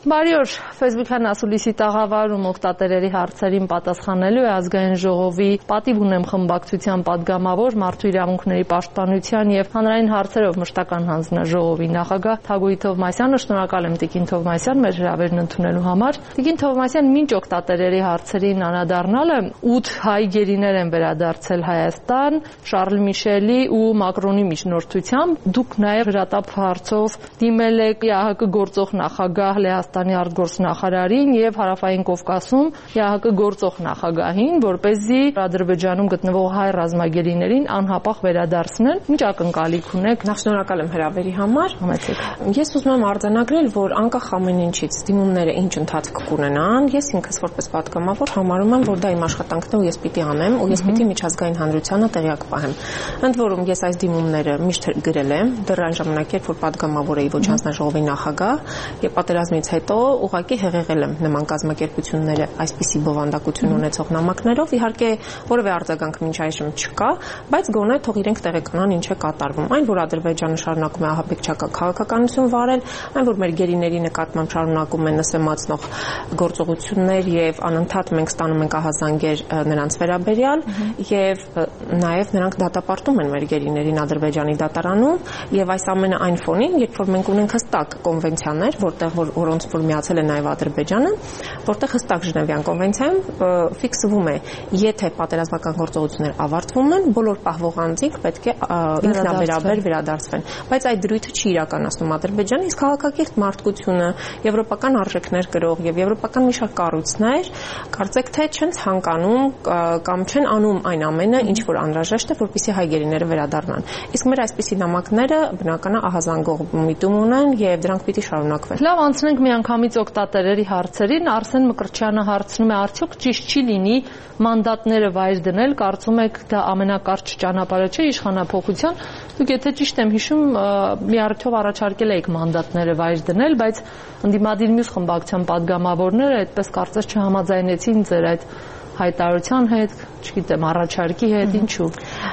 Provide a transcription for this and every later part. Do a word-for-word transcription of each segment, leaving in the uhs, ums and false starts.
Բարի օր, Facebook-յան ասուլիսի տաղավարում օգտատերերի հարցերին պատասխանելու է ազգային ժողովի պատիվ ունեմ խմբակցության պատգամավոր, մարդու իրավունքների պաշտպանության եւ հանրային հարցերով մշտական հանձնաժողովի նախագահ Թագուհի Թովմասյանը։ Շնորհակալ եմ Տիկին Թովմասյան մեր հրավերն ընդունելու համար։ Տիկին Թովմասյան, մինչ օգտատերերի հարցերին անդրադառնալը ութ հայ գերիներ են վերադարձել Հայաստան Շարլ Միշելի ու Մակրոնի միջնորդությամբ։ Դուք նաեւ հրատապ հարցով դիմել եք ԵԱՀԿ գործող նախագահ Լեհաստանի արտգործնախարարին եւ Հարավային Կովկասում ԵԱՀԿ գործող նախագահին, որպեսզի Ադրբեջանում գտնվող հայ ռազմագերիներին անհապաղ վերադարձնեն։ Ինչ ակնկալիք ունեք։ Նախ շնորհակալ եմ հրավերի համար։ Համեցեք։ Ես ուզում եմ արձանագրել, որ անկախ ամեն ինչից դիմումները ինչ ընթացք կունենան, ես ինքս որպես պատգամավոր համարում եմ, որ դա իմ աշխատանքն է ու ես պիտի անեմ ու ես պիտի միջազգային հանրությանը տեղյակ պահեմ։ Ընդ որում ես այս դիմումները միշտ գրել եմ, դեռ այն ժամանակ, երբ որ պատգամավոր էի ոչ հանձնաժողովի նախագահ, եւ պատերազմից հետո ուղղակի հեղեղել եմ նման կազմակերպությունները այսպիսի բովանդակություն ունեցող նամակներով։ Իհարկե որևէ արձագանք մինչ այժմ չկա, բայց գոնե թող իրենք տեղեկանան ինչ է կատարվում։ Այն, որ Ադրբեջանը շարունակում է ահաբեկչական քաղաքականություն վարել, այն, որ մեր գերիների նկատմամբ շարունակում են նսեմացնող գործողություններ եւ անընդհատ մենք ստանում ենք ահազանգեր նրանց վերաբերյալ եւ նաեւ նրանք դատապարտում են մեր գերիներին Ադրբեջանի դատարանում եւ այս ամենը այն ֆոնին, երբ որ մենք ունենք հստակ կոնվենցիաներ, որտեղ որ որոնց որ միացել է նաև Ադրբեջանը, որտեղ հստակ Ժնևյան կոնվենցիայում ֆիքսվում է, եթե պատերազմական գործողություններ ավարտվում են, բոլոր պահվող անձինք պետք է ինքնաբերաբեր վերադարձվեն։ Բայց այդ դրույթը չի իրականացնում Ադրբեջանը, իսկ քաղաքակիրթ մարդկությունը, եվրոպական արժեքներ կրող եւ եվրոպական մի շարք կառույցներ կարծեք թե չեն ցանկանում կամ չեն անում այն ամենը, ինչ որ անհրաժեշտ է, որպեսզի հայ գերիները վերադառնան։ Իսկ մեր այսպիսի նամակները բնական է ահազանգող միտում ունեն եւ դրանք պիտի շարունակվեն։ Լավ, անցնենք միանգամից օգտատերերի հարցերին։ Արսեն Մկրտչյանը հարցնում է, արդյոք ճիշտ չի լինի մանդատները վայր դնել, կարծում եք դա ամենակարճ ճանապարհը չէ իշխանափոխության։ Դուք եթե ճիշտ եմ հիշում, մի առիթով առաջարկել եք մանդատները վայր դնել, բայց ընդդիմադիր մյուս խմբակցության պատգամավորները այդպես կարծես չհամաձայնեցին ձեր այդ հայտարարության հետ, չգիտեմ, առաջարկի հետ, ինչու։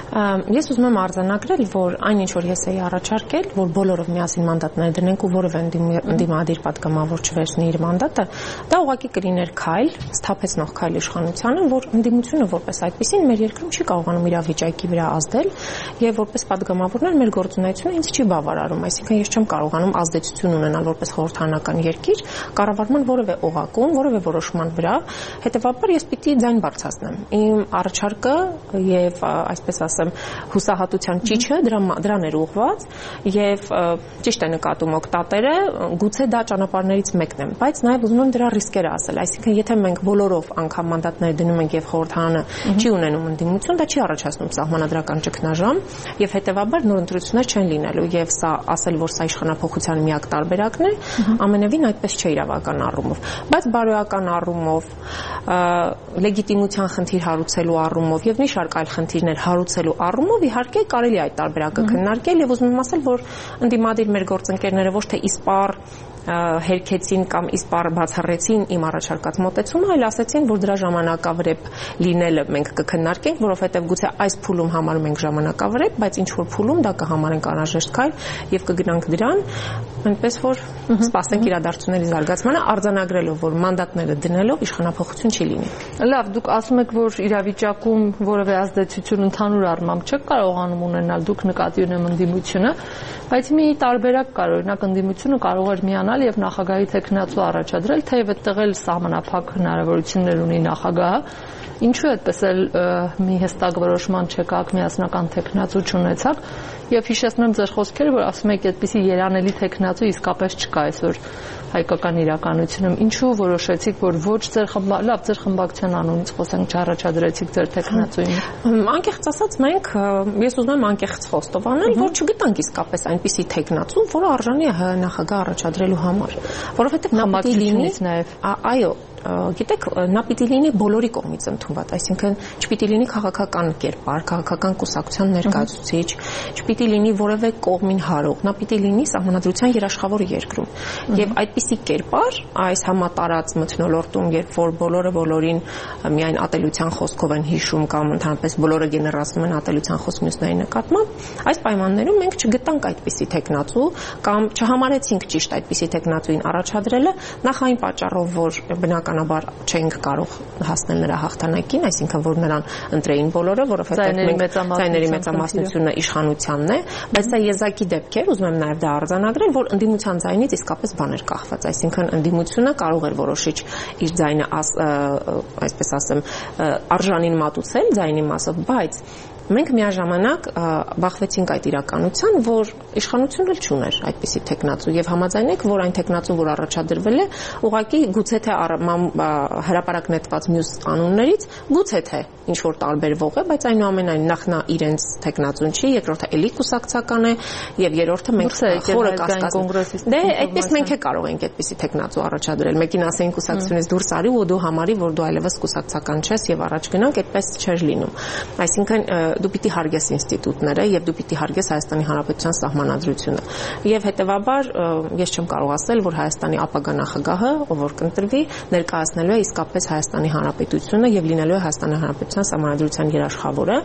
Ես ուզում եմ արձանագրել, որ այն ինչ որ ես էի առաջարկել, որ բոլորով միասին մանդատներ դնենք ու որևէ ընդդիմադիր պատգամավոր չվերցնի իր մանդատը, դա ուղղակի կլիներ քայլ, սթափեցնող քայլ իշխանությանը, որ ընդդիմությունը որպես այդպեսին մեր երկրում չի կարողանում իրավիճակի վրա ազդել եւ որպես պատգամավորներ մեր գործունեությունը ինձ չի բավարարում, այսինքն ես չեմ կարողանում ազդեցություն ունենալ որպես խորհրդարանական երկիր կառավարման որևէ օղակում, որևէ որոշման վրա, հետեւաբար ես պիտի ձայն բարձրացնեմ։ Իմ առաջարկը եւ այսպես ասեմ հուսահատության ճիչը դրան էր ուղղված եւ ճիշտ է նկատում օգտատերը, գուցե դա ճանապարհներից մեկն է, բայց նաեւ ուզում եմ դրա ռիսկերը ասել, այսինքն եթե մենք բոլորով անգամ մանդատներ դնում ենք եւ խորհրդարանը չի ունենում ընդդիմություն, դա չի առաջացնում սահմանադրական ճգնաժամ եւ հետեւաբար նոր ընտրություններ չեն լինելու եւ սա ասել, որ սա իշխանափոխության միակ տարբերակն է, ամենևին այդպես չէ իրավական առումով, բայց բարոյական առումով լեգիտիմության խնդիր հարուցելու առումով եւ մի շարք այլ խնդիրներ հարուցելու առումով իհարկե կարելի է այդ տարբերակը քննարկել եւ ուզում եմ ասել, որ ընդդիմադիր մեր գործընկերները ոչ թե իսպառ հերքեցին կամ իսպառ բացառեցին իմ առաջարկած մոտեցումը, այլ ասեցին, որ դրա ժամանակավրեպ լինելը մենք կքննարկենք, որովհետեւ գուցե այս փուլում համարում ենք ժամանակավրեպ, բայց ինչ որ փուլում դա կհամարենք անհրաժեշտ քայլ եւ կգնանք դրան, այնպես որ սպասենք իրադարձությունների զարգացմանը, արձանագրելով, որ մանդատները դնելով իշխանափոխություն չի լինի։ Լավ, դուք ասում եք, որ իրավիճակում որևէ ազդեցություն ընդհանուր առմամբ չեք կարողանում ունենալ, դուք նկատի ունեմ ընդդիմությունը, բայց մի տարբերակ կար, օրինակ ընդդիմությունը կարող էր միանալ եւ նախագահի տեխնացու առաջադրել, թեև այդտեղ էլ սահմանափակ հնարավորություններ ունի նախագահը, ինչու այդպես էլ մի հստակ որոշման չեկաք, միասնական տեխնացու չունեցաք եւ հիշեցնեմ ձեր խոսքերը, որ ասում եք այդպիսի երանելի տեխնացու իսկապես չկա այսօր հայկական իրականությունում, ինչու որոշեցիք, որ ոչ ձեր խմբա, լավ, ձեր խմբակցության անունից խոսենք, չառաջադրեցիք ձեր տեխնացուին։ Անկեղծ ասած, մենք ես ուզում եմ անկեղծ խոստով անել, որ չգտանք իսկապես այնպիսի տեխնացու, որը արժանի է նախագահ առաջադրելու համար, որովհետեւ նա պիտի լինի, այո, գիտեք, նա պիտի լինի բոլորի կողմից ընդունված, այսինքն չպիտի լինի քաղաքական կերպար, քաղաքական կուսակցության ներկայացուցիչ, չպիտի լինի որևէ կողմին հարող, նա պիտի լինի սահմանադրության երաշխավոր երկրում։ Եվ այդպիսի կերպար այս համատարած մթնոլորտում, երբ որ բոլորը բոլորին միայն ատելության խոսքով են հիշում կամ ընդհանրապես բոլորը գեներացնում են ատելության խոսք մյուսների նկատմամբ, այս պայմաններում մենք չգտանք այդպիսի տեխնացու կամ չհամարեցինք ճիշտ այդպիսի տեխնացուին առաջադրելը նախ այն պատճառով, որ բնականաբար չենք կարող հասնել նրա հաղթանակին, այսինքն որ նրան ընտրեին բոլորը, որովհետև մենք ձայների մեծամասնությունը իշխանությանն է, բայց դա եզակի դեպք էր, ուզում եմ նաև դա արձանագրել, որ ընդդիմության ձայնից իսկապես բան էր կախված, այսինքն ընդդիմությունը կարող էր որոշիչ իր ձայնը, այսպես ասեմ, արժանին մատուցել ձայնի մասով, բայց մենք միաժամանակ բախվեցինք այդ իրականության, որ իշխանությունը չուներ այդպիսի տեխնացու եւ համաձայնեք, որ այն տեխնացու, որ առաջադրվել է, ուղղակի գուցե թե հրապարակ նետված մյուս անուններից, գուցե թե ինչ որ տարբերվող է, բայց այնուամենայն նախ նա իրենց տեխնացուն չի, երկրորդը էլի կուսակցական է եւ երրորդը մենք խորը կասկած։ Դե այդպես մենք է կարող ենք այդպիսի տեխնացու առաջադրել։ Մեկին ասեն կուսակցությունից դուրս արի ու դու համարի, որ դու այլևս կուսակցական չես եւ առաջ գնանք, այդպես չէր լինում։ Այսինքն դու պիտի հարգես ինստիտուտները եւ դու պիտի հարգես Հայաստանի Հանրապետության սահմանադրությունը։ Եվ հետեւաբար ես չեմ կարող ասել, որ Հայաստանի ապագա նախագահը, ով որ կընտրվի, ներկայացնելու է իսկապես Հայաստանի Հանրապետությունը եւ լինելու է Հայաստանի Հանրապետության սահմանադրության երաշխավորը։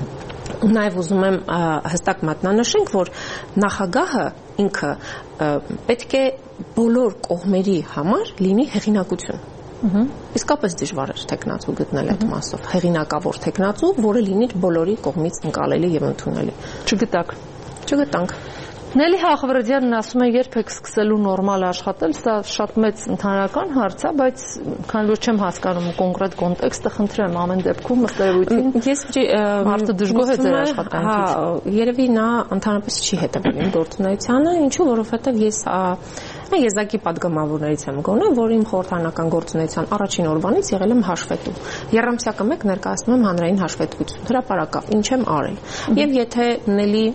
Նաև ուզում եմ հստակ մատնանշենք, որ նախագահը ինքը պետք է բոլոր կողմերի համար լինի հեղինակություն։ Իսկապես դժվար է տեխնացու գտնել այդ մասով, հեղինակավոր տեխնացու, որը լինի բոլորի կողմից ընկալելի եւ ընդունելի։ Չգտակ։ Չգտանք։ Նելի Հաղվարդյանն ասում է, երբ եք սկսելու նորմալ աշխատել, սա շատ մեծ ընդհանրական հարց է, բայց քանի որ չեմ հասկանում կոնկրետ կոնտեքստը, խնդրեմ ամեն դեպքում ըստերություն։ Ես մարդը դժգոհ է ձեր աշխատանքից։ Հա, երևի նա ընդհանրապես չի հետևել իմ գործունեությանը, ինչու, որովհետև ես եզակի падգամավորներից եմ գոնե, որ իմ խորհրդանական գործունեության առաջին օրվանից եղել եմ հաշվետու։ Եռամսյակը մեկ ներկայացնում եմ հանրային հաշվետվություն, հրապարակավ, ինչ եմ արել։ Եւ եթե Նելի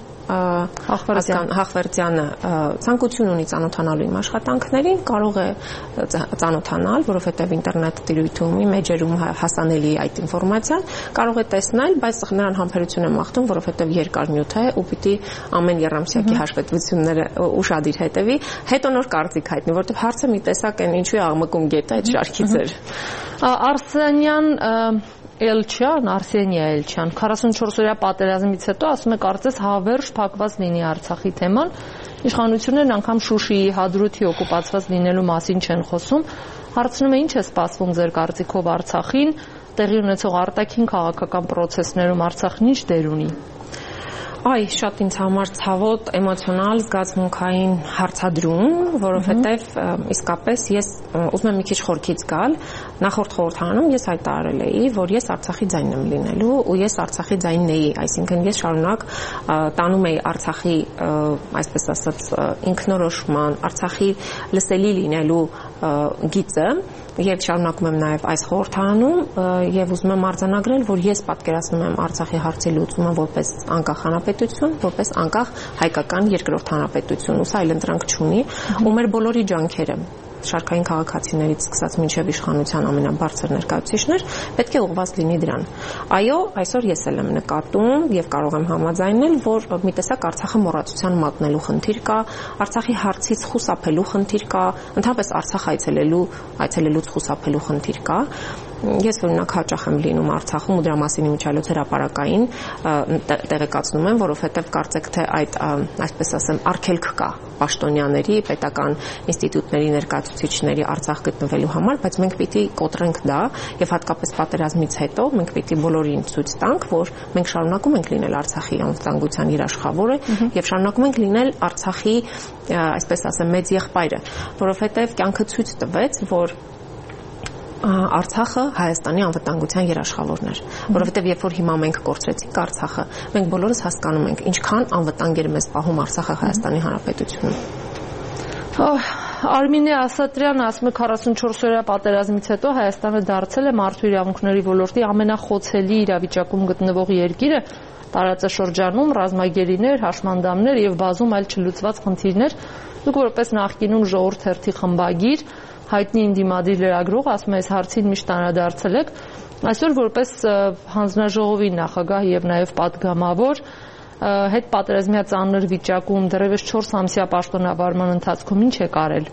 Հաղվարդյանը ցանկություն ունի ծանոթանալու իմ աշխատանքներին, կարող է ծանոթանալ, որովհետև ինտերնետ տիրույթում, մեջերում հասանելի է այդ ինֆորմացիան, կարող է տեսնել, բայց նրան համբերություն եմ մաղթում, որովհետև երկար նյութ է ու պիտի ամեն եռամսյակի հաշվետվությունները ուշադիր հետևի, հետո նոր կարծիք հայտնի, որովհետև հարցը մի տեսակ են ինչու է աղմկում գետը այդ շարքից էր։ Արսենյան Էլչյան, Արսենիա Էլչյան, քառասունչորս-օրյա պատերազմից հետո ասում է կարծես հավերժ փակված լինի Արցախի թեման, իշխանություններն անգամ Շուշիի, Հադրութի օկուպացված լինելու մասին չեն խոսում, հարցնում է ինչ է սպասվում ձեր կարծիքով Արցախին, տեղի ունեցող արտաքին քաղաքական պրոցեսներում Արցախն ինչ դեր ունի։ Այ շատ ինձ համար ցավոտ էմոցիոնալ զգացմունքային հարցադրում, որովհետև իսկապես ես ուզում եմ մի քիչ խորքից գալ, նախորդ խորհրդարանում ես հայտարարել էի, որ ես Արցախի ձայնն եմ լինելու ու ես Արցախի ձայնն էի, այսինքն ես շարունակ տանում էի Արցախի, այսպես ասած, ինքնորոշման, Արցախի լսելի լինելու գիծը եւ շարունակում եմ նաեւ այս խորհրդարանում եւ ուզում եմ արձանագրել, որ ես պատկերացնում եմ Արցախի հարցի լուծումը որպես անկախ հանրապետություն, որպես անկախ հայկական երկրորդ հանրապետություն, ու սա այլընտրանք չունի, ու մեր բոլորի ջանքերը շարքային քաղաքացիներից սկսած մինչև իշխանության ամենաբարձր ներկայացուցիչներ պետք է ուղղված լինի դրան։ Այո, այսօր ես էլ եմ նկատում եւ կարող եմ համաձայնել, որ մի տեսակ Արցախը մոռացության մատնելու խնդիր կա, Արցախի հարցից խուսափելու խնդիր կա, ընդհանրապես Արցախ այցելելու, այցելելուց խուսափելու խնդիր կա։ Ես օրինակ հաճախ եմ լինում Արցախում ու դրա մասին իմիջիայլոց հրապարակային տեղեկացնում եմ, որովհետև կարծեք թե այդ, այսպես ասեմ, արգելք կա պաշտոնյաների, պետական ինստիտուտների ներկայացուցիչների Արցախ գտնվելու համար, բայց մենք պիտի կոտրենք դա եւ հատկապես պատերազմից հետո մենք պիտի բոլորին ցույց տանք, որ մենք շարունակում ենք լինել Արցախի անվտանգության երաշխավորը եւ շարունակում ենք լինել Արցախի, այսպես ասեմ, մեծ եղբայրը, որովհետեւ կյանքը ցույց տվեց, որ Արցախը Հայաստանի անվտանգության երաշխավորն էր, որովհետև երբ որ հիմա մենք կորցրեցինք Արցախը, մենք բոլորս հասկանում ենք ինչքան անվտանգ էր մեզ պահում Արցախը Հայաստանի Հանրապետությունում։ Արմինե Ասատրյանը ասում է քառասունչորս-օրյա պատերազմից հետո Հայաստանը դարձել է մարդու իրավունքների ոլորտի ամենախոցելի իրավիճակում գտնվող երկիրը, տարածաշրջանում ռազմագերիներ, հաշմանդամներ եւ բազում այլ չլուծված խնդիրներ։ Դուք որպես նախկինում ժողովուրդ հերթի խմբագիր հայտնի ընդդիմադիր լրագրող, ասում է, այս հարցին միշտ անդրադարձել եք։ Այսօր որպես հանձնաժողովի նախագահ եւ նաեւ падգամավոր հետ պատերազմյա ծանր վիճակում դեռևս չորս ամսյա պաշտոնավարման ընթացքում ինչ եք արել։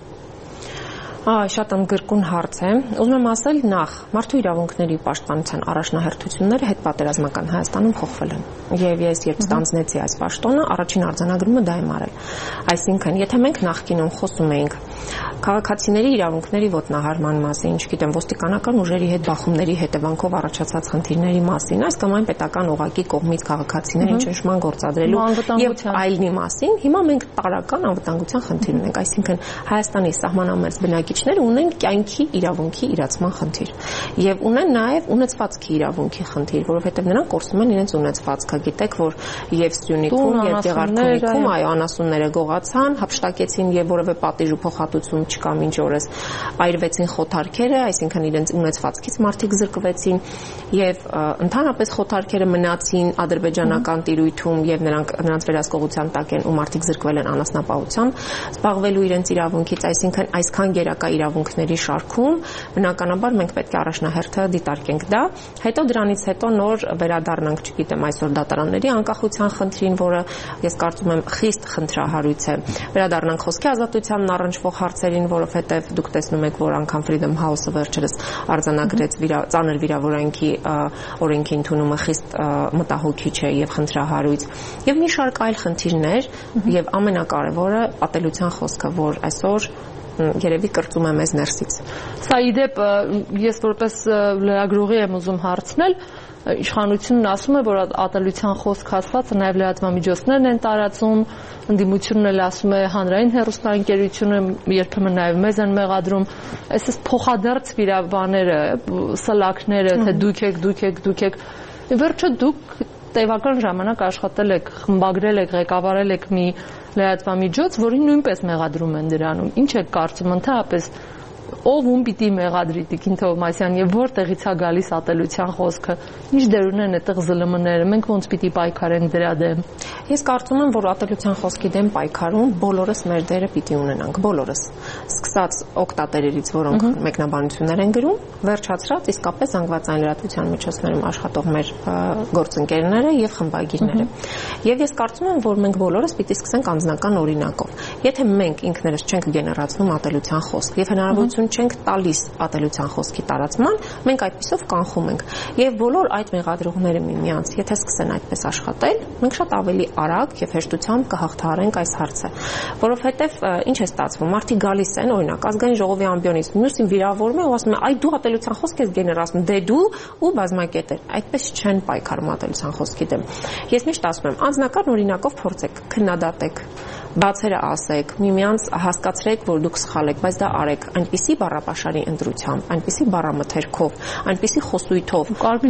Այ շատ ընդգրկուն հարց է։ Ուզում եմ ասել, նախ մարդու իրավունքների պաշտպանության առաջնահերթությունները հետպատերազմական Հայաստանում փոխվել են։ Եվ ես երբ ստանձնեցի այս պաշտոնը, առաջին արձանագրումը դա եմ արել։ Այսինքն, եթե մենք նախկինում խոսում էինք քաղաքացիների իրավունքների ոտնահարման մասին, չգիտեմ, ոստիկանական ուժերի հետ բախումների հետևանքով առաջացած խնդիրների մասին, այս կամ այն պետական օղակի կողմից քաղաքացիներին ճնշման գործադրելու եւ այլնի մասին, հիմա մենք տարական անվտանգության խնդիր ունենք, այսինքն Հայաստանի սահմանամերձ բնակիչները ունեն կյանքի իրավունքի իրացման խնդիր եւ ունեն նաեւ ունեցվածքի իրավունքի խնդիր, որովհետեւ նրանք կորցնում են իրենց ունեցվածքը։ Գիտեք, որ եւ Սյունիքում եւ Գեղարքունիքում այո անասունները գողացան, հափշտակեցին եւ որևէ պատիժ ու փոխհատուցում չկա մինչ օրս, այրվեցին խոթարքերը, այսինքն իրենց ունեցվածքից մարդիկ զրկվեցին եւ ընդհանրապես խոթարքերը մնացին ադրբեջանական տիրույթում եւ նրանք նրանց վերահսկողության տակ են ու մարդիկ զրկվել են անասնապահությամբ զբաղվելու իրենց իրավունքից, այսինքն այսքան գերակա իրավունքների շարքում բնականաբար մենք պետք է առաջնահերթը դիտարկենք դա, հետո դրանից հետո նոր վերադառնանք, չգիտեմ, այսօր դատարանների անկախության խնդրին, որը ես կարծում եմ խիստ խնդրահարույց է, վերադառնանք խոսքի ազատությանն առնչվող հարցերին, որովհետեւ դուք տեսնում եք, որ անգամ Freedom House-ը վերջերս արձանագրեց ծանր վիրավորանքի օրենքի ընդունումը խիստ մտահոգիչ է եւ խնդրահարույց եւ մի շարք այլ խնդիրներ եւ ամենակարևորը պատելության խոսքը, որ այսօր երևի կրծում է մեզ ներսից։ Սա իդեպ ես որպես լրագրողի եմ ուզում հարցնել, իշխանությունն ասում է, որ ատելության խոսք ասվածը նաև լրատվամիջոցներն են տարածում, ընդդիմությունն էլ ասում է հանրային հեռուստաընկերությունը երբեմն նաև մեզ են մեղադրում, այսպես փոխադարձ վիրաբաները, սլաքները, թե դուք եք, դուք եք, դուք եք, վերջը դուք տևական ժամանակ աշխատել եք, խմբագրել եք, ղեկավարել եք մի լրատվամիջոց, որին նույնպես մեղադրում են դրանում։ Ինչ եք կարծում, ընդհանրապես ով ում պիտի մեղադրի Տիկին Թովմասյան եւ որտեղից է գալիս ատելության խոսքը, ինչ դեր ունեն այդտեղ զլ մ-ները, մենք ոնց պիտի պայքարենք դրա դեմ։ Ես կարծում եմ, որ ատելության խոսքի դեմ պայքարում բոլորս մեր դերը պիտի ունենանք, բոլորս, սկսած օկտատերերից, որոնք մեկնաբանություններ են գրում, վերջացրած իսկապես զանգվածային լրատվության միջոցներում աշխատող մեր գործընկերները եւ խմբագիրները։ Եվ ես կարծում եմ, որ մենք բոլորս պիտի սկսենք անձնական օրինակով։ Եթե մենք ինքներս չենք գեներացնում ատելության խոսք եւ հնարավորություն չենք տալիս ատելության խոսքի տարածման, մենք այդպիսով կանխում ենք։ Եվ բոլոր այդ մեղադրողները միմյանց, եթե սկսեն այդպես աշխատել, մենք շատ ավելի արագ եւ հեշտությամբ կհաղթահարենք այս հարցը, որովհետեւ ինչ է ստացվում, մարդիկ գալիս են, օրինակ, ազգային ժողովի ամբիոնից մյուսին վիրավորում է ու ասում է, այ դու ատելության խոսք ես գեներացնում, դե դու ու բազմակետեր։ Այդպես չեն պայքարում ատելության խոսքի դեմ։ Ես միշտ ասում եմ, անձնական օրինակով փորձեք, քննադատեք, բացերը ասեք, միմյանց հասկացրեք, որ դուք սխալ եք, բայց դա արեք այնպիսի բառապաշարի ընտրությամբ, այնպիսի բառամթերքով, այնպիսի խոսույթով,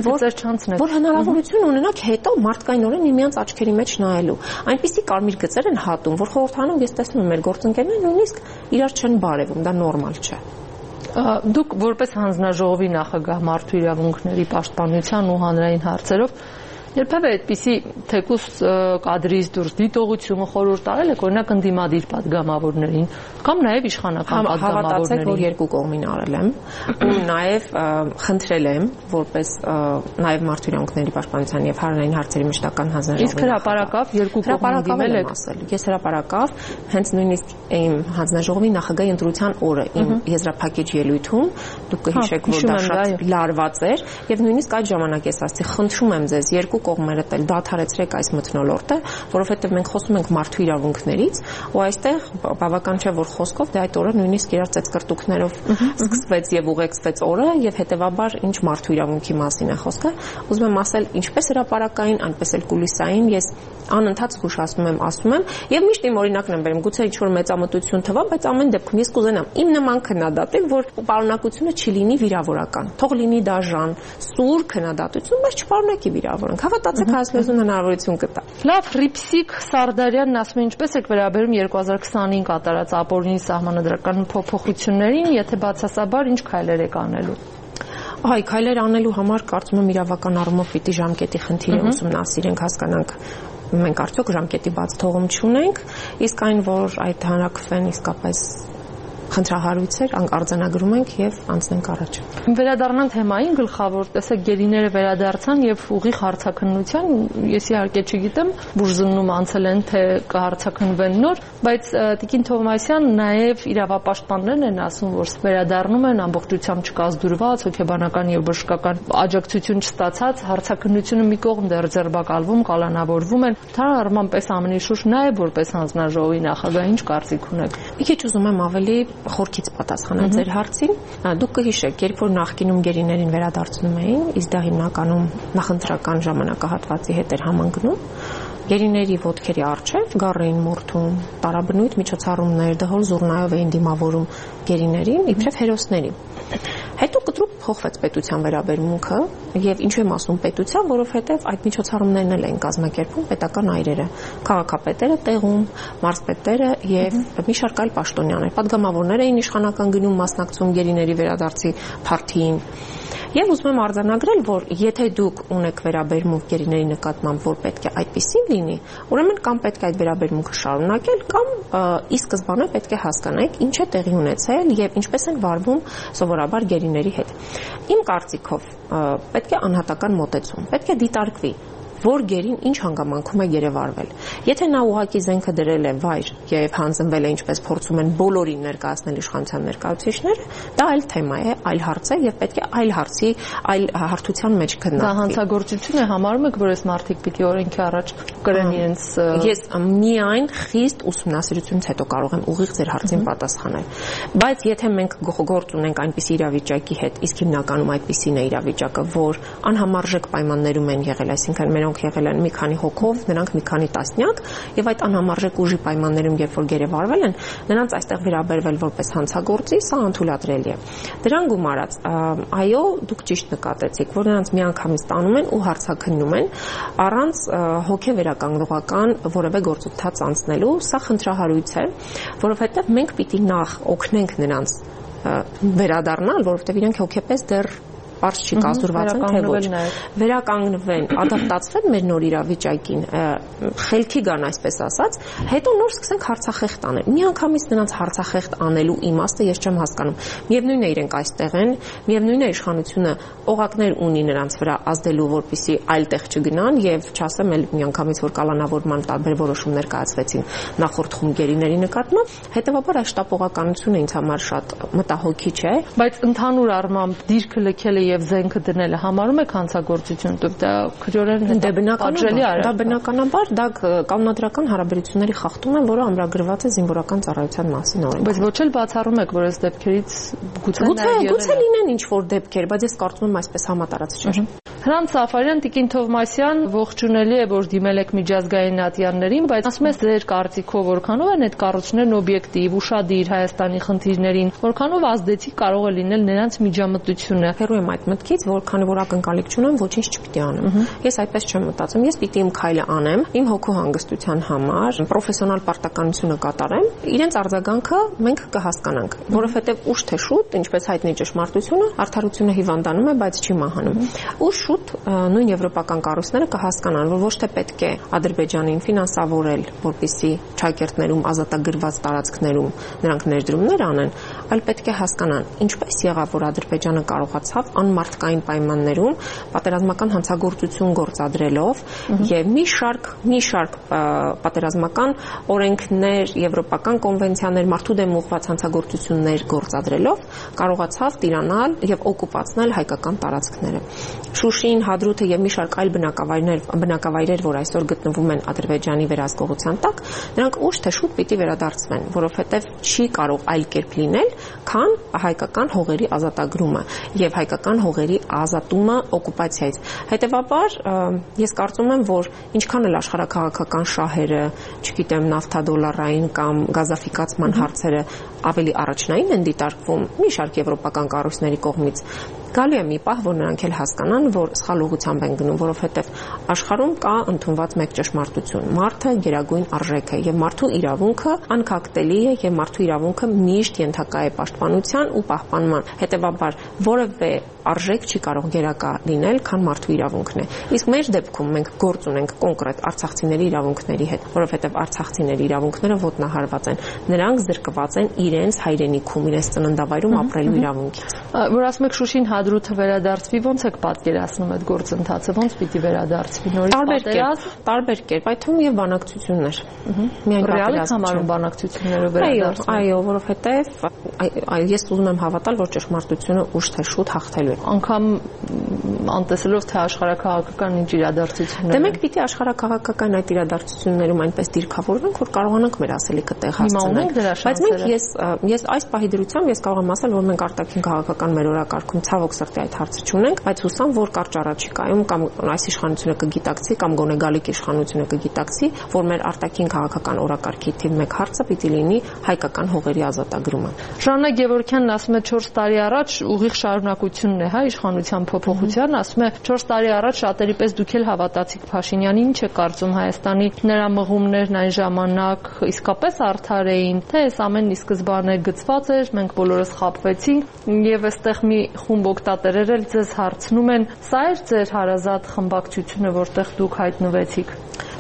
որ հնարավորություն ունենաք հետո մարդկայնորեն միմյանց աչքերի մեջ նայելու։ Այնպիսի կարմիր գծեր են հատում, որ խորհրդանում ես տեսնում եմ մեր գործընկերները նույնիսկ իրար չեն բարևում, դա նորմալ չէ։ Դուք որպես հանձնաժողովի նախագահ մարդու իրավունքների պաշտպանության ու հանրային հարցերով երբևէ այդպիսի թեկուս կադրից դուրս դիտողությունը խորհուրդ արել եք, օրինակ ընդդիմադիր падգամավորներին կամ նաև իշխանական падգամավորներին։ Հավատացեք, որ երկու կողմին արել եմ ու նաև խնդրել եմ, որպես նաև մարդու իրավունքների պաշտպանության եւ հանրային հարցերի մշտական հանձնաժողովի։ Իսկ հրապարակավ երկու կողմին դիմել եք ասել։ Ես հրապարակավ հենց նույնիսկ իմ հանձնաժողովի նախագահի ընտրության օրը իմ եզրափակիչ ելույթում, դուք կհիշեք, որ դա շատ լարված էր եւ նույնիսկ այդ ժամանակ ես ասացի, խնդրում եմ ձեզ երկու կողմերը տել դադարեցրեք այս մթնոլորտը, որովհետև մենք խոսում ենք մարդու իրավունքներից, ու այստեղ բավական չէ, որ խոսքով դա այդ օրը նույնիսկ իրար ծեծկրտուքներով սկսվեց եւ ուղեկցվեց օրը եւ հետեւաբար ինչ մարդու իրավունքի մասին է խոսքը, ուզում եմ ասել, ինչպես հրապարակային, այնպես էլ կուլիսային, ես անընդհատ զգուշացնում եմ, ասում եմ եւ միշտ իմ օրինակն եմ բերում, գուցե ինչ որ մեծամտություն թվա, բայց ամեն դեպքում ես կուզենամ իմ նման քննադատել, որ պարունակությունը չլինի վիրավորական, թող լինի դաժան, սուր քննադատություն, բայց չպարունակի վիրավորանք։ Հավատացեք, հայոց լեզուն հնարավորություն կտա։ Լավ, Հռիփսիկ Սարդարյանն ասում է, ինչպես եք վերաբերում երկու հազար քսանին կատարած ապօրինի սահմանադրական փոփոխություններին, եթե բացասաբար ինչ քայլեր եք անելու։ Այ քայլեր անելու համար կարծում եմ իրավական առումով պիտի ժամկետի խնդիրը ուսումնասիրենք, հասկանանք մենք արդյոք ժամկետի բաց թողում չունենք, իսկ այն, որ այդ հանրակրվեն իսկապես խնդրահարույցեր արձանագրում ենք եւ անցնենք առաջ։ Վերադառնանք թեմային, գլխավոր տեսեք գերիները վերադարձան եւ ուղիղ հարցաքննության, ես իհարկե չգիտեմ, բուժզննում անցել են թե կհարցաքննվեն նոր, բայց Տիկին Թովմասյան նաեւ իրավապաշտպաններն են ասում, որ վերադառնում են ամբողջությամբ չկազդուրված, հոգեբանական եւ բժշկական աջակցություն չստացած, հարցաքննությունը մի կողմ դեռ ձերբակալվում, կալանավորվում են։ Թարարման պես ամենի շուրջ նաեւ որպես հանձնաժողովի նախագահ ինչ կարծիք ունեք։ Մի քիչ ուզում եմ ավելի խորքից պատասխանել ձեր հարցին։ Դուք կհիշեք, երբ որ նախկինում գերիներին վերադարձնում էին, իսկ դա հիմնականում նախընտրական ժամանակահատվածի հետ էր համընկնում, գերիների ոտքերի առջև գառ էին մորթում, տարաբնույթ միջոցառումներ, դհոլ զուռնայով էին դիմավորում գերիներին, իբրև հերոսների։ Հետո կտրուկ փոխվեց պետության վերաբերմունքը, եւ ինչու եմ ասում պետության, որովհետեւ այդ միջոցառումներն էլ են կազմակերպում պետական այրերը, քաղաքապետերը տեղում, մարզպետերը եւ մի շարք այլ պաշտոնյաներ, падգամավորներ էին իշխանական գնում մասնակցում գերիների վերադարձի փարթիին։ Եվ ուզում եմ արձանագրել, որ եթե դուք ունեք վերաբերմունք գերիների նկատմամբ, որ պետք է այդպեսին լինի, ուրեմն կամ պետք է այդ վերաբերմունքը շարունակել, կամ ի սկզբանե պետք է հասկանալ ինչ է տեղի ունեցել եւ ինչպես են վարվում սովորաբար գերիների հետ։ Իմ կարծիքով պետք է անհատական մոտեցում, պետք է դիտարկվի, որ գերին ինչ հանգամանքում է գերեվարվել։ Եթե նա ուղղակի զենքը դրել է վայր եւ հանձնվել է ինչպես փորձում են բոլորին ներկայացնել իշխանության ներկայացուցիչները, դա այլ թեմա է, այլ հարց է եւ պետք է այլ հարցի, այլ հարթության մեջ քննարկվի։ Դա հանցագործություն է, համարում եք, որ այս մարդիկ պիտի օրենքի առաջ կրեն իրենց։ Ես միայն խիստ ուսումնասիրությունից հետո կարող եմ ուղիղ ձեր հարցին պատասխանել։ Բայց եթե մենք գործ ունենք այնպիսի իրավիճակի հետ, իսկ հիմնականում այդպիսին է իրավիճակը, որ անհամարժեք պայմաններում են եղել, այսինքն մենոնք եղել են մի քանի հոգով, նրանք մի քանի տասնյակ, եւ այդ անհամարժեք ուժի պայմաններում, երբ որ գերեվարվել են, նրանց այստեղ վերաբերվել որպես հանցագործի, սա անթույլատրելի է։ Դրան գումարած, այո, դուք ճիշտ նկատեցիք, որ նրանց միանգամից տանում են ու հարցաքննում են առանց հոգեվերականգնողական որևէ գործընթաց անցնելու, սա խնդրահարույց է, որովհետեւ մենք պիտի նախ օգնենք նրանց վերադառնալ, որովհետեւ իրենք հոգեպես դեռ Պարզ չի կազդուրված են թե ոչ, վերականգնվեն, ադապտացվեն մեր նոր իրավիճակին, խելքի գան այսպես ասած, հետո նոր սկսենք հարցախեղտ անել։ Միանգամից նրանց հարցախեղտ անելու իմաստը ես չեմ հասկանում։ Միևնույնն է իրենք այստեղ են, միևնույնն է իշխանությունը օղակներ ունի նրանց վրա ազդելու, որպեսզի այլ տեղ չգնան եւ չասեմ էլ միանգամից որ կալանավորման տարբեր որոշումներ կայացվեցին նախորդ խումբերի նկատմամբ, հետեւաբար այս շտապողականությունը ինձ համար շատ մտահոգիչ է, բայց ընդհանուր առմամբ դիրքը լքելը եւ զենքը դնելը համարում եք հանցագործություն, դա քրորեն դե բնականաբար, դա բնականաբար դա կանոնադրական հարաբերությունների խախտում է, որը ամրագրված է զինվորական ծառայության մասին օրենքում։ Բայց ոչ էլ բացառում եք, որ այս դեպքերից գուցե գուցե գուցե լինեն ինչ որ դեպքեր, բայց ես կարծում եմ այսպես համատարած չէ։ Հրանտ Սաֆարյան, Տիկին Թովմասյան, ողջունելի է, որ դիմել եք միջազգային ատյաններին, բայց ասում ես ձեր կարծիքով որքանով են այդ կառույցներն օբյեկտիվ, ուշադիր Հայաստանի խնդիրներին, որքանով ազդեցիկ կարող է լինել նրանց միջամտությունը։ Հեռու եմ այդ մտքից, որքան որ ակնկալիք չունեմ, ոչինչ չպիտի անեմ։ Ես այդպես չեմ մտածում, ես պիտի իմ քայլը անեմ, իմ հոգու հանգստության համար, պրոֆեսիոնալ պարտականությունը կատարեմ, իրենց արձագանքը մենք կհասկանանք, որովհետև ուշ թե շուտ, ինչպես հայտնի ճշմարտությունը, արդարությունը հիվանդանում է, բայց չի մահանում։ Ուշ շուտ նույն եվրոպական կառույցները կհասկանան, որ ոչ թե պետք է Ադրբեջանին ֆինանսավորել, որպեսզի ճակերտներում, ազատագրված տարածքներում նրանք ներդրումներ անեն, այլ պետք է հասկանան, ինչպես եղավ, որ Ադրբեջանը կարողացավ անմարդկային պայմաններում պատերազմական հանցագործություն գործադրելով եւ մի շարք մի շարք պատերազմական օրենքներ, եվրոպական կոնվենցիաներ, մարդու դեմ ուղղված հանցագործություններ գործադրելով կարողացավ տիրանալ եւ օկուպացնել հայկական տարածքները։ Շուշին, Հադրութը եւ մի շարք այլ բնակավայրեր, բնակավայրեր, որ այսօր գտնվում են Ադրբեջանի վերահսկողության տակ, նրանք ուշ թե շուտ պիտի վերադարձվեն, որովհետեւ չի կարող այլ կերպ լինել, քան հայկական հողերի ազատագրումը եւ հայկական հողերի ազատումը օկուպացիայից։ Հետեւաբար ես կարծում եմ, որ ինչքան էլ աշխարհակաղակական շահերը, չգիտեմ, նավթադոլարային կամ գազաֆիկացման հարցերը ավելի առաջնային են դիտարկվում մի շարք եվրոպական կառույցների կողմից, գալու է մի պահ, որ նրանք էլ հասկանան, որ սխալ ուղղությամբ են գնում, որովհետև աշխարհում կա ընդունված մեկ ճշմարտություն. մարդը գերագույն արժեք է եւ մարդու իրավունքը անկախտելի է եւ մարդու իրավունքը միշտ ենթակա է պաշտպանության ու պահպանման։ Հետեւաբար որևէ արժեք չի կարող գերակա լինել, քան մարդու իրավունքն է։ Իսկ մեր դեպքում մենք գործ ունենք կոնկրետ արցախցիների իրավունքների հետ, որովհետև արցախցիների իրավունքները ոտնահարված են։ Նրանք զրկված են իրենց հայրենիքում, իրենց ծննդավայրում ապրելու իրավունքից։ Որ ասում եք Շուշին հադրութը վերադարձվի, ոնց եք պատկերացնում այդ գործընթացը, ոնց պիտի վերադարձվի նորից պատերազմ, տարբեր կերպ, այդ թվում եւ բանակցություններ։ Միայն պատերազմ համարում բանակցությունները վերադարձնի։ Այո, որովհետեւ ես ուզում եմ հավատալ, որ ճշմարտությունը ուշ թե շուտ հաղթելու է։ Անկամ անտեսելով թե աշխարհակաղակական ինչ իրադարձություններ։ Դե մենք պիտի աշխարհակաղակական այդ իրադարձություններում այնպես դիրքավորվենք, որ կարողանանք մեր ասելիքը տեղ հասցնել։ Բայց մենք ես ես այս պահի դրությամբ ես կարող եմ ասել, որ մենք արտաքին քաղաքական մեր օրակարգում ցավոք սրտի այդ հարցը չունենք, բայց հուսամ, որ կարճ առաջիկայում կամ այս իշխանությունը կգիտակցի կամ գոնե գալիք իշխանությունը կգիտակցի, որ մեր արտաքին քաղաքական օրակարգի թիվ մեկ հարցը պիտի լինի հայկական հողերի ազատագրումը։ Ժաննա Գևորգյանն ասում է չորս տարի առաջ ուղիղ շարունակությունն է, հա, իշխանության փոփոխության, ասում է չորս տարի առաջ շատերի պես դուք էլ հավատացիք Փաշինյանին, ինչ է կարծում Հայաստանի նրա մղումներն այն ժամանակ իսկապես արդար էին, թե այս ամենն ի սկզբանե գծված էր, մենք բոլորս խաբվեցինք եւ այստեղ մի խումբ օգտատերեր էլ ձեզ հարցնում են, սա էր ձեր հարազատ խմբակցությունը, որտեղ դուք հայտնվեցիք։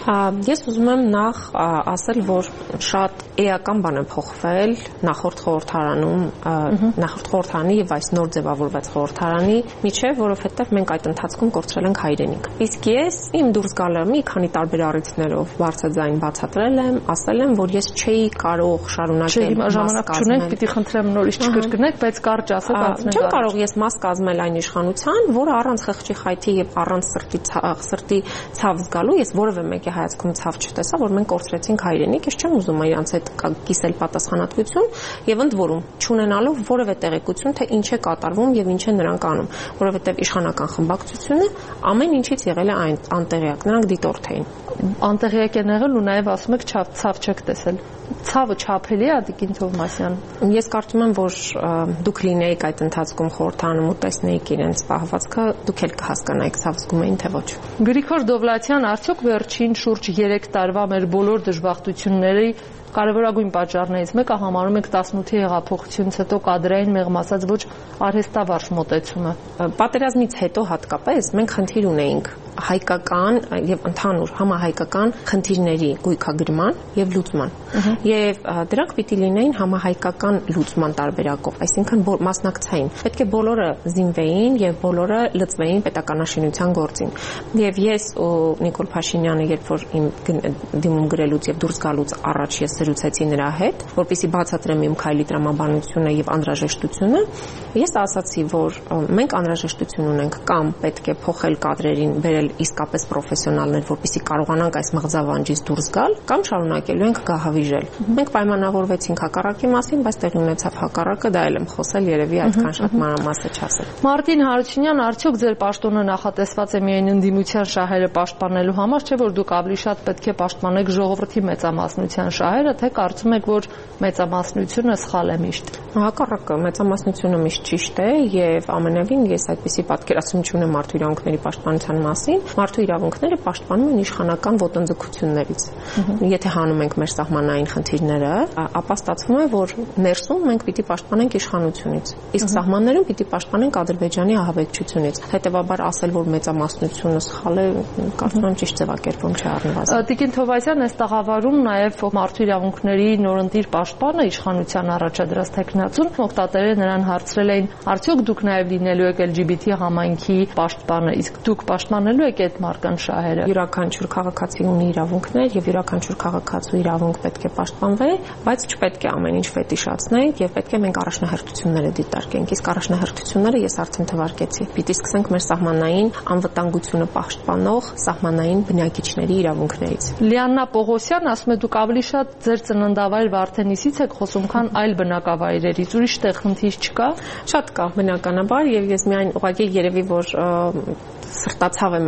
Ես ուզում եմ նախ ասել, որ շատ էական բան է փոխվել նախորդ խորհրդարանում, նախորդ խորհրդարանի եւ այս նոր ձևավորված խորհրդարանի միջեւ, որովհետեւ մենք այդ ընթացքում կորցրել ենք հայրենիք։ Իսկ ես իմ դուրս գալը մի քանի տարբեր առիթներով բարձրաձայն բացատրել եմ, ասել եմ, որ ես չէի կարող շարունակել ժամանակ չունենք, պիտի խնդրեմ նորից չկրկնեք, բայց կարճ ասեք, անցնենք։ Չեմ կարող ես մաս կազմել այն իշխանության, որը առանց խղճի խայթի եւ առանց սրտի սրտի ցավ զգալու ես որևէ մեկի հայացքում ցավ չտեսա, որ մենք կորցրեցինք հայրենիք, ես չեմ ուզում իրանց այդ կիսել պատասխանատվություն եւ ընդ որում չունենալով որևէ տեղեկություն, թե ինչ է կատարվում եւ ինչ է նրանք անում, որովհետեւ իշխանական խմբակցությունը ամեն ինչից եղել է այն անտեղյակ, նրանք դիտորդ էին։ Անտեղյակ են եղել ու նաեւ ասում եք ցավ չեք տեսել։ Ցավը չափելի է, Ադիկին Թովմասյան։ Ես կարծում եմ, որ դուք լինեիք այդ ընթացքում խորհրդանում ու տեսնեիք իրենց պահվածքը, դուք էլ կհասկանայիք ցավ զգում էին թե ոչ։ Գրիգոր Դովլաթյան, արդյոք վերջին շուրջ երեք տարվա մեր բոլոր դժբախտությունների կարևորագույն պատճառներից մեկը համարում եք տասնութի հեղափոխությունից հետո կադրային մեղմ ասած ոչ արհեստավարժ մոտեցումը։ Պատերազմից հետո հատկապես մենք խնդիր ունեինք հայկական եւ ընդհանուր համահայկական խնդիրների գույքագրման եւ լուծման։ Եվ դրանք պիտի լինեին համահայկական լուծման տարբերակով, այսինքն մասնակցային։ Պետք է բոլորը զինվեին եւ բոլորը լծվեին պետականաշինության գործին։ Եվ ես ու Նիկոլ Փաշինյանը, երբ որ իմ դիմում գրելուց եւ դուրս գալուց առաջ ես զրուցեցի նրա հետ, որպեսզի բացատրեմ իմ քայլի տրամաբանությունը եւ անհրաժեշտությունը, ես ասացի, որ մենք անհրաժեշտություն ունենք կամ պետք է փոխել կադրերին, բերել իսկապես պրոֆեսիոնալներ, որպեսզի կարողանանք այս մղձավանջից դուրս գալ, կամ շարունակելու ենք գահավիժել։ Մենք պայմանավորվեցինք հակառակի մասին, բայց տեղի ունեցավ հակառակը, դա էլ եմ խոսել, երևի այդքան շատ մանրամասը չասել։ Մարտին Հարությունյան, արդյոք ձեր պաշտոնը նախատեսված է միայն ընդդիմության շահերը պաշտպանելու համար, չէ՞ որ դուք ավելի շատ պետք է պաշտպանեք ժողովրդի մեծամասնության շահերը, թե կարծում եք, որ մեծամասնությունը սխալ է միշտ։ Հակառակը, մեծամասնությունը միշտ ճիշտ է եւ ամենևին ես այդպիսի պատկերացում չունեմ մարդու իրավունքների պաշտպանության մասին։ Մարդու իրավունքները պաշտպանում են իշխանական ոտնձգություններից։ Եթե հանում ենք մեր սահմանային խնդիրները, ապա ստացվում է, որ ներսում մենք պիտի պաշտպանենք իշխանությունից, իսկ սահմաններում պիտի պաշտպանենք Ադրբեջանի ահաբեկչությունից։ Հետևաբար ասել, որ մեծամասնությունը սխալ է, կարծում եմ ճիշտ ձևակերպում չի առնվազն։ Տիկին Թովմասյան, այս տաղավարում նաեւ մարդու իրավունքների նորընտիր պաշտպանը իշխանության առաջադրած տեխնացուն օգտատերերը նրան հարցրել էին, արդյոք դուք նաեւ լինելու եք L G B T համայնքի պաշտպանը, իսկ դուք պաշտպանելու եք այդ մարդկանց շահերը։ Յուրաքանչյուր քաղաքացի ունի իրավունքներ եւ յուրաքանչյուր քաղաքացու իրավունք պետք է պաշտպանվի, բայց չպետք է ամեն ինչ ֆետիշացնենք եւ պետք է մենք առաջնահերթությունները դիտարկենք։ Իսկ առաջնահերթությունները ես արդեն թվարկեցի։ Պիտի սկսենք մեր սահմանային անվտանգությունը պաշտպանող սահմանային բնակիչների իրավունքներից։ Լիաննա Պողոսյան ասում է, դուք ավելի շատ ձեր ծննդավայր Վարդենիսից եք խոսում, քան այլ բնակավայրերից։ Ուրիշ տեղ խնդիր չկա։ Շատ կա բնականաբար եւ ես միայն ուղղակի երևի որ սրտացավ եմ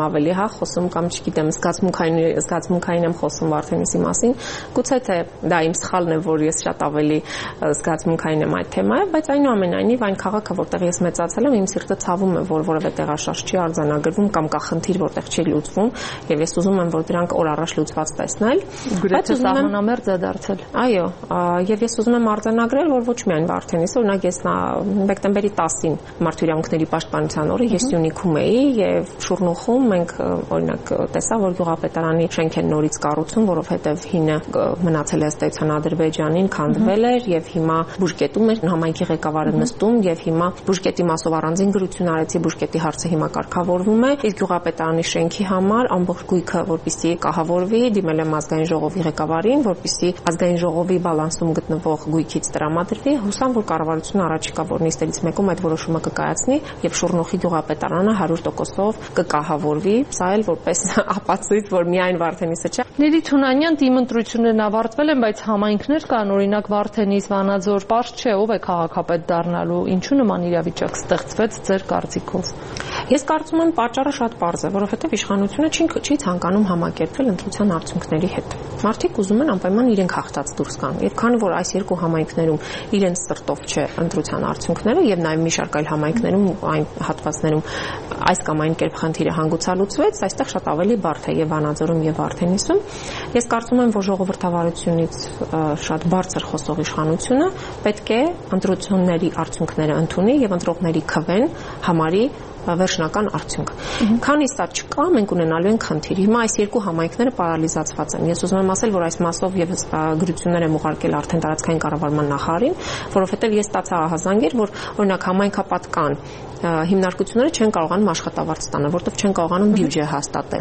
ավելի, հա, խոսում կամ չգիտեմ, զգացմունքային զգացմունքային եմ խոսում Վարդենիսի մասին։ Գուցե թե դա իմ սխալն է, որ ես շատ ավելի զգացմունքային եմ այդ թեմայով, բայց այնուամենայնիվ այն քաղաքը, որտեղ ես մեծացել եմ, իմ սիրտը ցավում է, որ որևէ տեղաշարժ չի արձանագրվում կամ կա խնդիր, որտեղ չի լուծվում, եւ ես ուզում եմ, որ դրանք օր առաջ լուծված տեսնել։ Բայց սահմանամերձ է դարձել։ Այո, եւ ես ուզում եմ արձանագրել, որ ոչ միայն Վարդենիսը, օրինակ ես դեկտեմբերի տասին Մարդու իրավունքների պաշտպանության օրը ես Սյունիքում էի եւ Շուռնուխում մենք օրինակ տեսա, որ գյուղապետարանի շենք են նորից կառուցում, որովհետեւ հինը մնացել է ըստեյության Ադրբեջանին, քանդվել էր եւ հիմա բուժկետում էր, համայնքի ղեկավարը նստում եւ հիմա բուժկետի մասով առանձին գրություն արեցի, բուժկետի հարցը հիմա կարգավորվում է, իսկ գյուղապետարանի շենքի համար ամբողջ գույքը, որպեսզի կահավորվի, դիմել եմ ազգային ժողովի ղեկավարին, որպեսզի ազգային ժողովի բալանսում գտնվող գույքից տրամադրվի, հուսամ, որ կառավարությունը առաջիկա որ նիստերից մեկում այդ որոշումը կկայացնի եւ Շուռնուխի գյուղապետարանը հարյուր տոկոսով կկահավորվի, սա էլ որպես ապացույց, որ միայն Վարդենիսը չէ։ Լիլիթ Թունանյան, թիմ ընտրություններն ավարտվել են, բայց համայնքներ կան, օրինակ Վարդենիս, Վանաձոր, պարզ չէ ով է քաղաքապետ դառնալու, ինչու նման իրավիճակ ստեղծվեց ձեր կարծիքով։ Ես կարծում եմ պատճառը շատ պարզ է, որովհետեւ իշխանությունը չի չի ցանկանում համակերպվել ընտրության արդյունքների հետ։ Մարդիկ ուզում են անպայման իրենք հաղթած դուրս գան, եւ քանի որ այս երկու համայնքներում իրենց սրտով չէ ընտրության արդյունքները եւ նաեւ մի շարք այլ համայնքներում այն հատվածներում այս կամ այն կերպ խնդիրը հանգուցալուծվեց, այստեղ շատ ավելի բարդ է եւ Վանաձորում եւ Վարդենիսում։ Ես կարծում եմ, որ ժողովրդավարությունից շատ բարձր խոսող իշխանությունը պետք է ընտրությունների արդյունքները ընդունի եւ ընտրողների քվեն համարի վերջնական արդյունք։ Քանի սա չկա, մենք ունենալու ենք խնդիր։ Հիմա այս երկու համայնքները պարալիզացված են։ Ես ուզում եմ ասել, որ այս մասով եւս գրություններ եմ ուղարկել արդեն տարածքային կառավարման նախարարին, որովհետեւ ես ստացա ահազանգեր, որ օրինակ համայնքապատկան հիմնարկությունները չեն կարողանում աշխատավարձ ստանալ, որտեղ չեն կարողանում բյուջե հաստատել։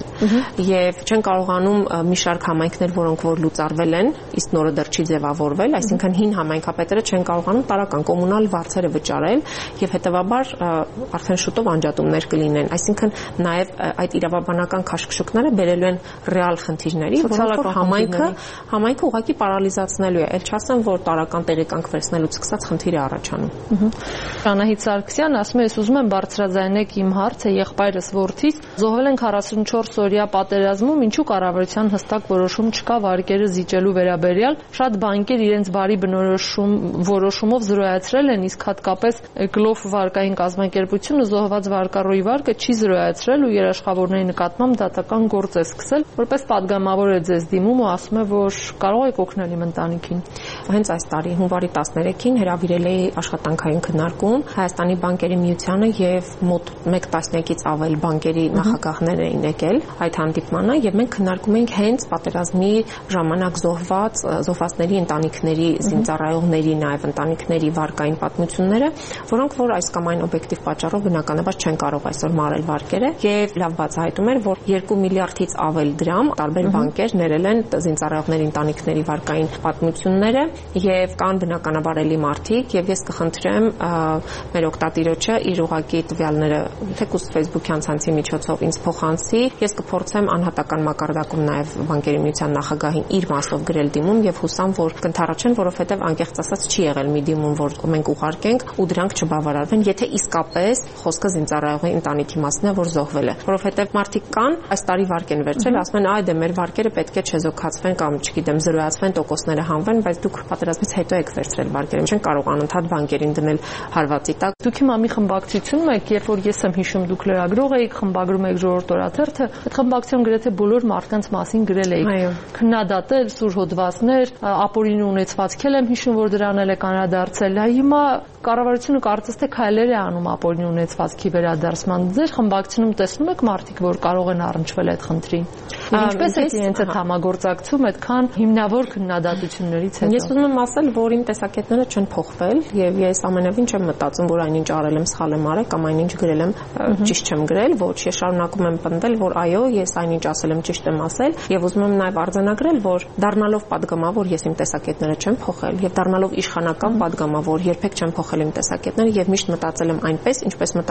Եվ չեն կարողանում մի շարք համայնքներ, որոնք որ լուծարվել են, իսկ նորը դեռ չի ձևավորվել, այսինքն հին համայնքապետերը չեն կարողանում տարական կոմունալ վարձերը վճարել եւ հետեւաբար արդեն շուտով անջատումներ կլինեն։ Այսինքն նաեւ այդ իրավաբանական քաշքշուկները բերելու են ռեալ խնդիրների, որոնք համայնքը համայնքը ուղղակի պարալիզացնելու է, ել չասեմ, որ տարական տեղեկանք վերցնելուց սկսած խնդիր է առաջանում։ Անահիտ Սարգսյան ասում է, ուզում եմ բարձրաձայնեք իմ հարցը, եղբայրս որդից զոհվել են քառասունչորս օրյա պատերազմում, ինչու կառավարության հստակ որոշում չկա վարկերը զիջելու վերաբերյալ։ Շատ բանկեր իրենց բարի բնորոշում որոշումով զրոյացրել են, իսկ հատկապես Գլոֆ վարկային կազմակերպությունը զոհված վարկառոյի վարկը չի զրոյացրել ու երաշխավորների նկատմամբ դատական գործ է սկսել, որպես падգամավոր է ձեզ դիմում ու ասում է, որ կարող եք օգնել իմ ընտանիքին։ Հենց այս տարի հունվարի տասներեքին հրավիրել էի աշխատանքային քննարկում Հայաստանի բանկերի միությանը եւ մոտ մեկ տասնյակից ավել բանկերի նախագահներ էին եկել այդ հանդիպմանը եւ մենք քննարկում էինք հենց պատերազմի ժամանակ զոհված զոհվածների ընտանիքների զինծառայողների նաեւ ընտանիքների վարկային պատմությունները, որոնք որ այս կամ այն օբյեկտիվ պատճառով բնականաբար չեն կարող այսօր մարել վարկերը եւ լավ բացահայտում էր, որ երկու միլիարդից ավել դրամ տարբեր բանկեր ներել են զինծառայողների ընտանիքների վարկային պատմությունները եւ կան բնականաբար էլի մարդիկ եւ ես կխնդրեմ մեր օգտատիրոջը իր ուղակի տվյալները թեկուզ Facebook-յան ցանցի միջոցով ինձ փոխանցի, ես կփորձեմ անհատական մակարդակում նաեւ բանկերի միության նախագահին իր մասով գրել դիմում եւ հուսամ, որ կընթառաջեն, որովհետեւ անկեղծ ասած չի եղել մի դիմում, որ մենք ուղարկենք ու դրանք չբավարարվեն, եթե իսկապես խոսքը զինծառայողի ընտանիքի մասն է, որ զոհվել է, որովհետեւ մարդիկ կան, այս տարի վարկ են վերցրել, ասում են, այ դե մեր վարկերը պետք է չեզոքացվեն կամ չգիտեմ զրոյացվեն, տոկոսները հանվեն, բայց դուք պատերազմից հետո եք վերցրել վարկերը, չեն կարող անընդհատ բանկերին դնել հարվածի տակ։ Դուք հիմա մի խմբակցությունում եք, երբ որ ես եմ հիշում, դուք լրագրող եք, խմբագրում եք Ժողովուրդ օրաթերթը, այդ խմբակցության գրեթե բոլոր մարդկանց մասին գրել եք։ Քննադատել, սուր հոդվածներ, ապօրինի ունեցվածք եմ հիշում, որ դրան էլ եք անդրադարձել։ Հիմա կառավարությունը կարծես թե քայլեր է անում ապօրինի ունեցվածքի վերադարձման։ Ձեր խմբակցությունում տեսնում եք մարդիկ, որ կարող են առնչվել այդ խնդրին։ Ինչպես է իրենց հետ համագործակցում այդքան հիմնավոր քննադատություններից հետո։ Ես ուզում եմ ասել, որ իմ տեսակետները չեն փոխվել եւ ես ամենևին չեմ մտածում, որ այնինչ արել եմ սխալ եմ արել կամ այնինչ գրել եմ ճիշտ չեմ գրել, ոչ, ես շարունակում եմ պնդել, որ այո, ես այնինչ ասել եմ ճիշտ եմ ասել եւ ուզում եմ նաեւ արձանագրել, որ դառնալով падգամավոր ես իմ տեսակետները չեմ փոխել եւ դառնալով իշխանական падգամավոր երբեք չեմ փոխել իմ տեսակետները եւ միշտ մտածել եմ այնպես, ինչպես մտածում եմ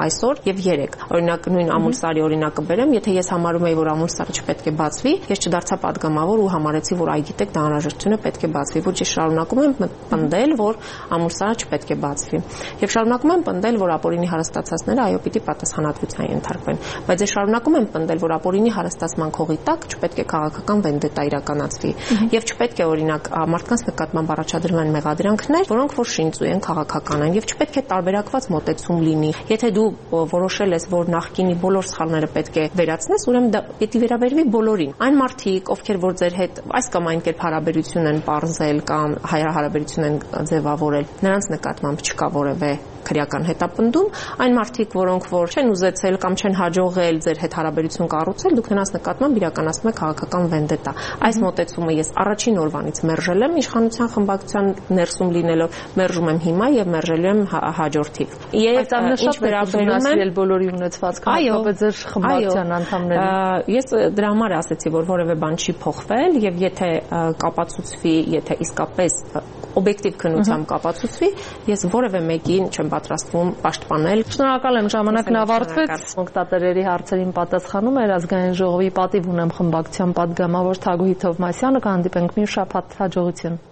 այսօր եւ երեք։ Օրինակ նույն Ամուլսարի օրինակը բերեմ, եթե ես համարում եի, որ Ամուլսարը չպետք է բացվի, ես չդարձա падգամավոր ու համարեցի, որ այ գիտեք, դա անհրաժեշտություն է, պետք է բացվի, ոչ ես շարունակում եմ պնդել, որ Ամուլսարը չպետք է բացվի։ Եվ շարունակում եմ պնդել, որ ապօրինի հարստացածները այո պիտի պատասխանատվության ենթարկվեն, բայց ես շարունակում եմ պնդել, որ ապօրինի հարստացման քողի տակ չպետք է քաղաքական վենդետա իրականացվի եւ չպետք է օրինակ մարդկանց նկատմամբ առաջադրվեն մեղադրանքներ, որոնք որ շինծու են քաղաքական են եւ չպետք է տարբերակված մոտեցում լինի։ Եթե դու որոշել ես, որ նախկինի բոլոր սխալները պետք է վերացնես, ուրեմն դա պիտի վերաբերվի բոլորին։ Այն մարդիկ, ովքեր որ ձեր հետ այս կամ այն կերպ հարաբերություն են պարզել կամ հարաբերություն են ձևավորել, նրանց նկատմամբ չկա որևէ քրեական հետապնդում, այն մարդիկ, որոնք որ չեն ուզեցել կամ չեն հաջողել ձեր հետ հարաբերություն կառուցել, դուք նրանց նկատմամբ իրականացնում եք քաղաքական վենդետա։ Այս մոտեցումը ես առաջին օրվանից մերժել եմ իշխանության խմբակցության ներսում լինելով, մերժում եմ հիմա եւ մերժելու եմ հաջորդիվ։ Եվ ինչ վերաբերում է բոլորի ունեցվածքը, հատկապես ձեր խմբակցության անդամներին։ Ես դրա համար ասացի, որ որևէ բան չի փոխվել եւ եթե կապացուցվի, եթե իսկապես օբյեկտիվ քննությամբ կապացուցվի, ես որևէ մեկին չեմ պատրաստվում պաշտպանել։ Շնորհակալ եմ, ժամանակն ավարտվեց։ Օգտատերերի հարցերին պատասխանում էր ազգային ժողովի պատիվ ունեմ խմբակցության պատգամավոր Թագուհի Թովմասյանը, կհանդիպենք մյուս շաբաթ, հաջողություն։